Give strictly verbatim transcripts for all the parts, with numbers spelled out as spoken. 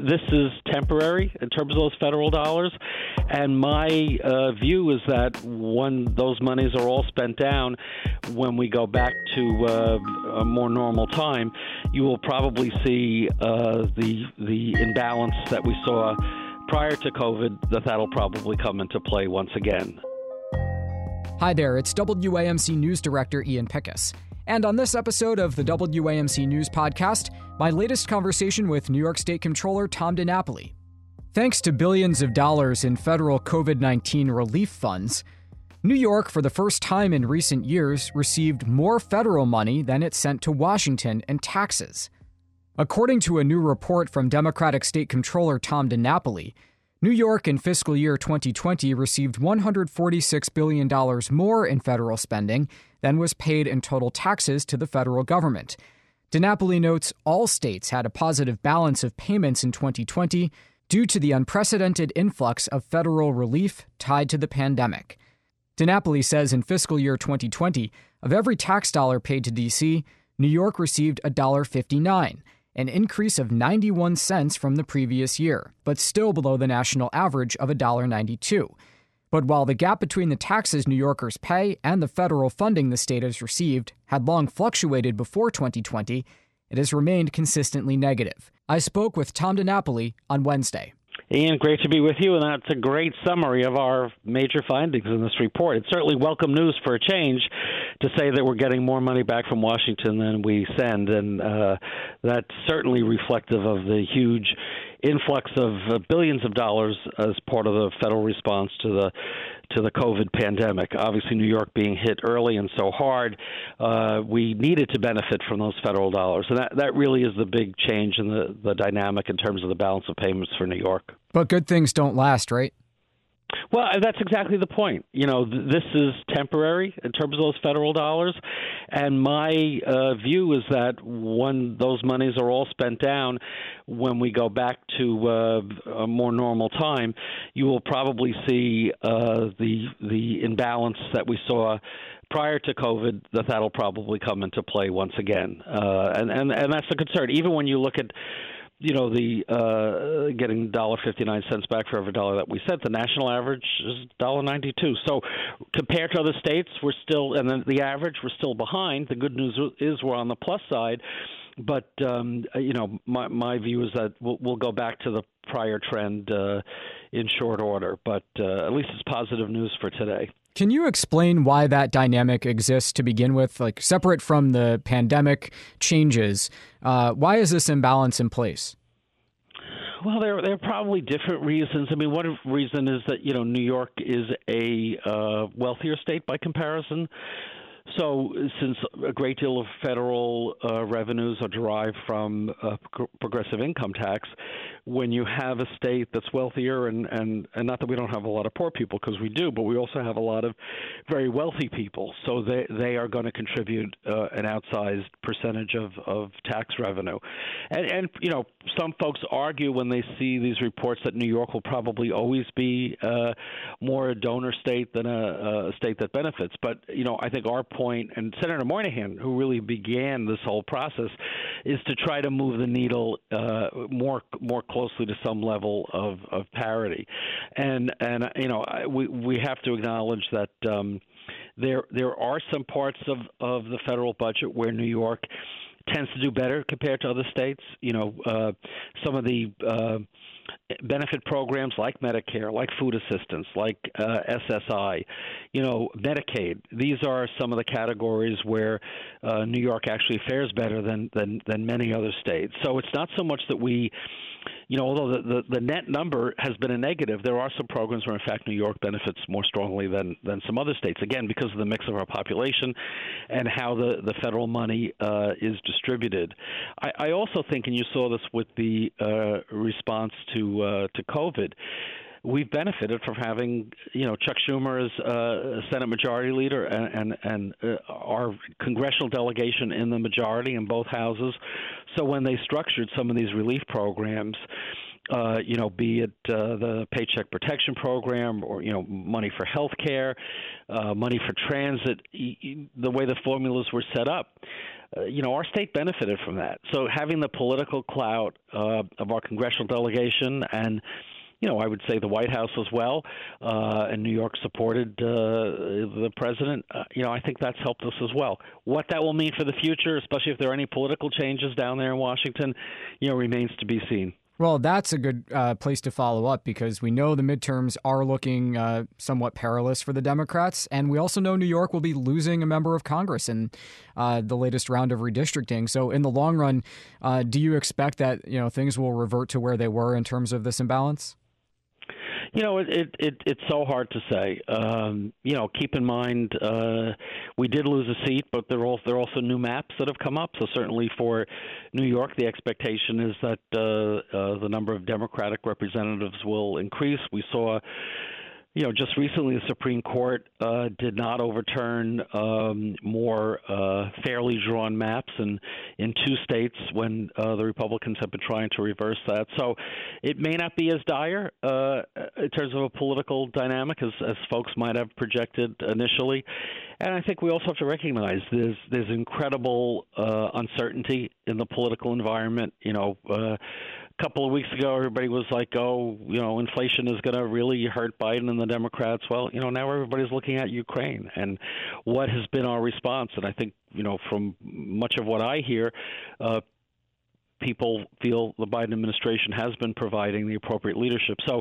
this is temporary in terms of those federal dollars. And my uh, view is that when those monies are all spent down, when we go back to uh, a more normal time, you will probably see uh, the the imbalance that we saw prior to COVID, that that'll probably come into play once again. Hi there, it's W A M C News Director Ian Pickus. And on this episode of the W A M C News Podcast, my latest conversation with New York State Comptroller Tom DiNapoli. Thanks to billions of dollars in federal COVID nineteen relief funds, New York, for the first time in recent years, received more federal money than it sent to Washington in taxes. According to a new report from Democratic State Comptroller Tom DiNapoli, New York in fiscal year twenty twenty received one hundred forty-six billion dollars more in federal spending than was paid in total taxes to the federal government. DiNapoli notes all states had a positive balance of payments in twenty twenty due to the unprecedented influx of federal relief tied to the pandemic. DiNapoli says in fiscal year twenty twenty, of every tax dollar paid to D C, New York received one dollar fifty-nine, an increase of ninety-one cents from the previous year, but still below the national average of one dollar ninety-two. But while the gap between the taxes New Yorkers pay and the federal funding the state has received had long fluctuated before twenty twenty, it has remained consistently negative. I spoke with Tom DiNapoli on Wednesday. Ian, great to be with you, and that's a great summary of our major findings in this report. It's certainly welcome news for a change to say that we're getting more money back from Washington than we send, and uh, that's certainly reflective of the huge influx of uh, billions of dollars as part of the federal response to the to the COVID pandemic. Obviously, New York being hit early and so hard, uh, we needed to benefit from those federal dollars. And that, that really is the big change in the, the dynamic in terms of the balance of payments for New York. But good things don't last, right? Well, that's exactly the point. You know, th- this is temporary in terms of those federal dollars. And my uh, view is that when those monies are all spent down, when we go back to uh, a more normal time, you will probably see uh, the the imbalance that we saw prior to COVID, that that'll probably come into play once again. Uh, and, and, and that's the concern. Even when you look at you know, the uh, getting one dollar fifty-nine back for every dollar that we sent. The national average is one dollar ninety-two. So compared to other states, we're still, and then the average, we're still behind. The good news is we're on the plus side. But, um, you know, my, my view is that we'll, we'll go back to the prior trend uh, in short order. But uh, at least it's positive news for today. Can you explain why that dynamic exists to begin with? Like, separate from the pandemic changes, uh, why is this imbalance in place? Well, there, there are probably different reasons. I mean, one reason is that, you know, New York is a uh, wealthier state by comparison. So since a great deal of federal uh, revenues are derived from uh, progressive income tax, when you have a state that's wealthier, and, and, and not that we don't have a lot of poor people, because we do, but we also have a lot of very wealthy people. So they, they are going to contribute uh, an outsized percentage of, of tax revenue. And, and, you know, some folks argue when they see these reports that New York will probably always be uh, more a donor state than a, a state that benefits. But, you know, I think our point, and Senator Moynihan, who really began this whole process, is to try to move the needle uh, more more closely to some level of, of parity. And, and you know, we, we have to acknowledge that um, there there are some parts of, of the federal budget where New York tends to do better compared to other states. You know, uh, some of the uh, benefit programs like Medicare, like food assistance, like uh, S S I, you know, Medicaid. These are some of the categories where uh, New York actually fares better than, than, than many other states. So it's not so much that we, you know, although the, the, the net number has been a negative, there are some programs where, in fact, New York benefits more strongly than, than some other states, again, because of the mix of our population and how the, the federal money uh, is distributed. I, I also think, and you saw this with the uh, response to uh, to COVID, we've benefited from having, you know, Chuck Schumer as uh, Senate Majority Leader and and, and uh, our congressional delegation in the majority in both houses. So when they structured some of these relief programs, Uh, you know, be it uh, the Paycheck Protection Program or, you know, money for health care, uh, money for transit, the way the formulas were set up. Uh, you know, our state benefited from that. So having the political clout uh, of our congressional delegation and, you know, I would say the White House as well, uh, and New York supported uh, the president, uh, you know, I think that's helped us as well. What that will mean for the future, especially if there are any political changes down there in Washington, you know, remains to be seen. Well, that's a good uh, place to follow up because we know the midterms are looking uh, somewhat perilous for the Democrats. And we also know New York will be losing a member of Congress in uh, the latest round of redistricting. So in the long run, uh, do you expect that, you know, things will revert to where they were in terms of this imbalance? You know, it, it, it it's so hard to say. Um, you know, keep in mind uh, we did lose a seat, but there are also, there are also new maps that have come up. So certainly for New York, the expectation is that uh, uh, the number of Democratic representatives will increase. We saw, you know, just recently the Supreme Court uh, did not overturn um, more uh, fairly drawn maps in, in two states when uh, the Republicans have been trying to reverse that. So it may not be as dire uh, in terms of a political dynamic as, as folks might have projected initially. And I think we also have to recognize there's there's incredible uh, uncertainty in the political environment. You know, uh, a couple of weeks ago, everybody was like, oh, you know, inflation is going to really hurt Biden and the Democrats. Well, you know, now everybody's looking at Ukraine and what has been our response. And I think, you know, from much of what I hear, uh, people feel the Biden administration has been providing the appropriate leadership. So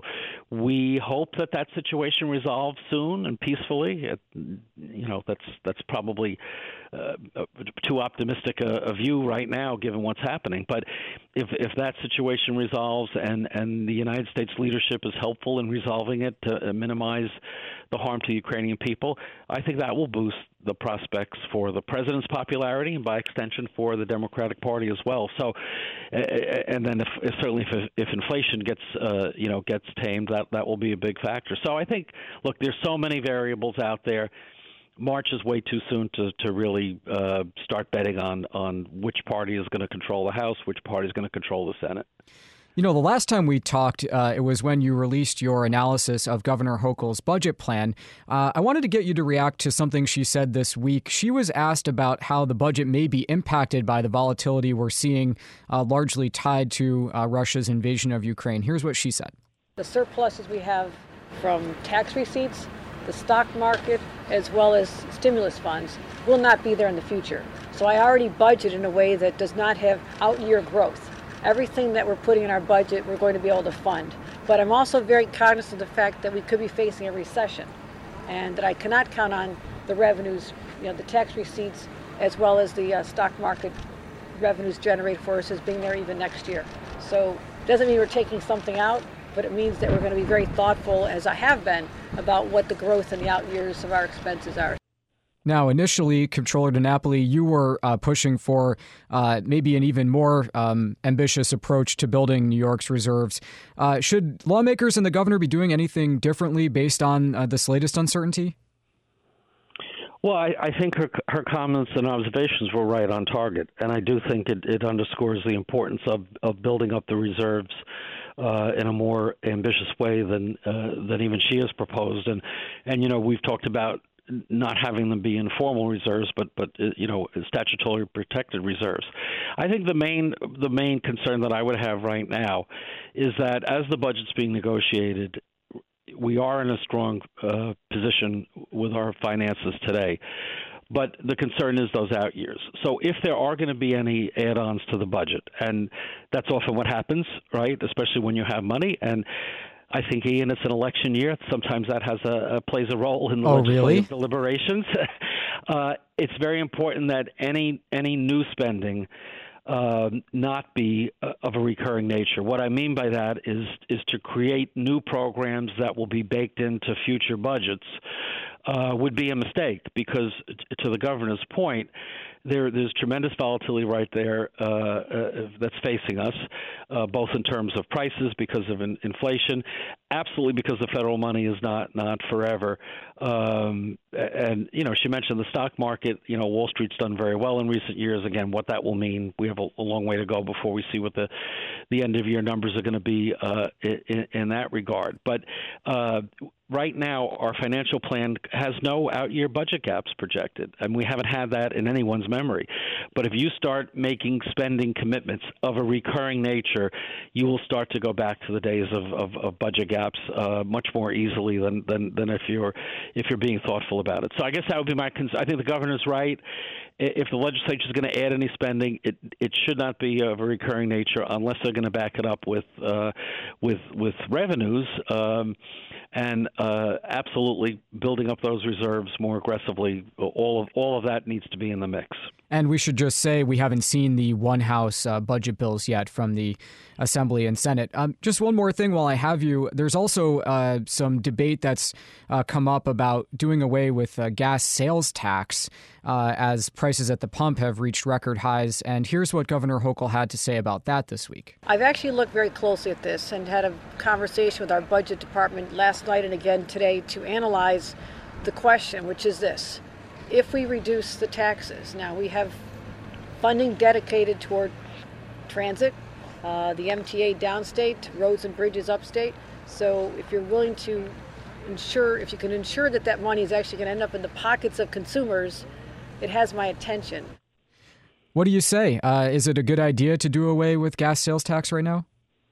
we hope that that situation resolves soon and peacefully. It, you know, that's that's probably uh, too optimistic a, a view right now, given what's happening. But if if that situation resolves and, and the United States leadership is helpful in resolving it to minimize the harm to Ukrainian people, I think that will boost the prospects for the president's popularity and, by extension, for the Democratic Party as well. So, and then if, if certainly if, if inflation gets uh, you know gets tamed, that that will be a big factor. So I think, look, there's so many variables out there. March is way too soon to to really uh, start betting on on which party is going to control the House, which party is going to control the Senate. You know, the last time we talked, uh, it was when you released your analysis of Governor Hochul's budget plan. Uh, I wanted to get you to react to something she said this week. She was asked about how the budget may be impacted by the volatility we're seeing, uh, largely tied to uh, Russia's invasion of Ukraine. Here's what she said. The surpluses we have from tax receipts, the stock market, as well as stimulus funds will not be there in the future. So I already budget in a way that does not have out-year growth. Everything that we're putting in our budget, we're going to be able to fund. But I'm also very cognizant of the fact that we could be facing a recession and that I cannot count on the revenues, you know, the tax receipts, as well as the uh, stock market revenues generated for us as being there even next year. So it doesn't mean we're taking something out, but it means that we're going to be very thoughtful, as I have been, about what the growth in the out years of our expenses are. Now, initially, Comptroller DiNapoli, you were uh, pushing for uh, maybe an even more um, ambitious approach to building New York's reserves. Uh, should lawmakers and the governor be doing anything differently based on uh, this latest uncertainty? Well, I, I think her her comments and observations were right on target, and I do think it, it underscores the importance of, of building up the reserves uh, in a more ambitious way than uh, than even she has proposed. And and you know, we've talked about not having them be informal reserves, but but you know, statutorily protected reserves. I think the main the main concern that I would have right now is that as the budget's being negotiated, we are in a strong uh, position with our finances today. But the concern is those out years. So if there are going to be any add-ons to the budget, and that's often what happens, right, especially when you have money, and I think, Ian, it's an election year. Sometimes that has a, a plays a role in the oh, legislative really? deliberations. uh, it's very important that any any new spending uh, not be uh, of a recurring nature. What I mean by that is is to create new programs that will be baked into future budgets uh, would be a mistake because, to the governor's point, there, there's tremendous volatility right there uh, uh, that's facing us, uh, both in terms of prices because of in- inflation, absolutely because the federal money is not not forever. Um, and, you know, she mentioned the stock market. You know, Wall Street's done very well in recent years. Again, what that will mean, we have a, a long way to go before we see what the, the end-of-year numbers are going to be uh, in, in that regard. But uh, right now, our financial plan has no out-year budget gaps projected, and we haven't had that in anyone's memory. But if you start making spending commitments of a recurring nature, you will start to go back to the days of, of, of budget gaps uh, much more easily than, than, than if you're if you're being thoughtful about it. So I guess that would be my concern. I think the governor's right. If the legislature is going to add any spending, it it should not be of a recurring nature unless they're going to back it up with uh, with with revenues. Um, and uh, absolutely building up those reserves more aggressively. All of all of that needs to be in the mix. And we should just say we haven't seen the one house uh, budget bills yet from the Assembly and Senate. Um, just one more thing while I have you. There's also uh, some debate that's uh, come up about doing away with uh, gas sales tax uh, as prices at the pump have reached record highs. And here's what Governor Hochul had to say about that this week. I've actually looked very closely at this and had a conversation with our budget department last night and again today to analyze the question, which is this. If we reduce the taxes, now we have funding dedicated toward transit, uh, the M T A downstate, roads and bridges upstate. So if you're willing to ensure, if you can ensure that that money is actually going to end up in the pockets of consumers, it has my attention. What do you say? Uh, is it a good idea to do away with gas sales tax right now?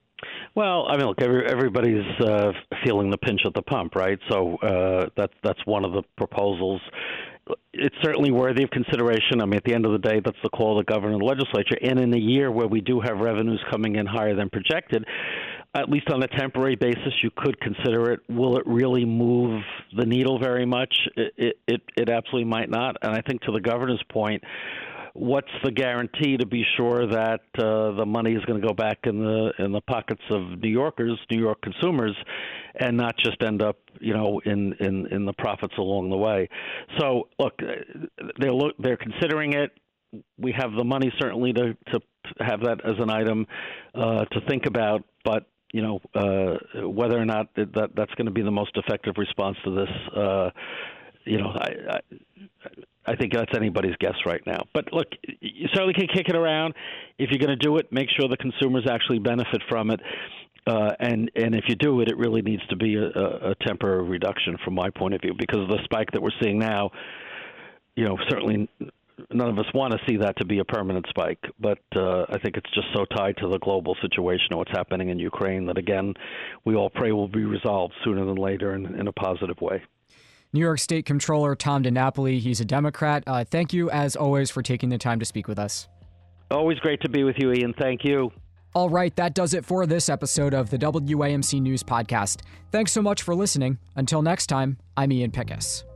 Well, I mean, look, every, everybody's uh, feeling the pinch at the pump, right? So uh, that's that's one of the proposals. It's certainly worthy of consideration. I mean, at the end of the day, that's the call of the governor and the legislature. And in a year where we do have revenues coming in higher than projected, at least on a temporary basis, you could consider it. Will it really move the needle very much? It it, it absolutely might not. And I think to the governor's point, what's the guarantee to be sure that uh, the money is going to go back in the in the pockets of New Yorkers, New York consumers, and not just end up, you know, in, in, in the profits along the way? So, look, they're look, they're considering it. We have the money certainly to, to have that as an item uh, to think about, but you know, uh, whether or not that that's going to be the most effective response to this, uh, you know, I. I I think that's anybody's guess right now. But look, you certainly can kick it around. If you're going to do it, make sure the consumers actually benefit from it. Uh, and, and if you do it, it really needs to be a, a temporary reduction from my point of view, because of the spike that we're seeing now. You know, certainly none of us want to see that to be a permanent spike. But uh, I think it's just so tied to the global situation and what's happening in Ukraine that, again, we all pray will be resolved sooner than later in, in a positive way. New York State Comptroller Tom DiNapoli, he's a Democrat. Uh, thank you, as always, for taking the time to speak with us. Always great to be with you, Ian. Thank you. All right, that does it for this episode of the W A M C News Podcast. Thanks so much for listening. Until next time, I'm Ian Pickus.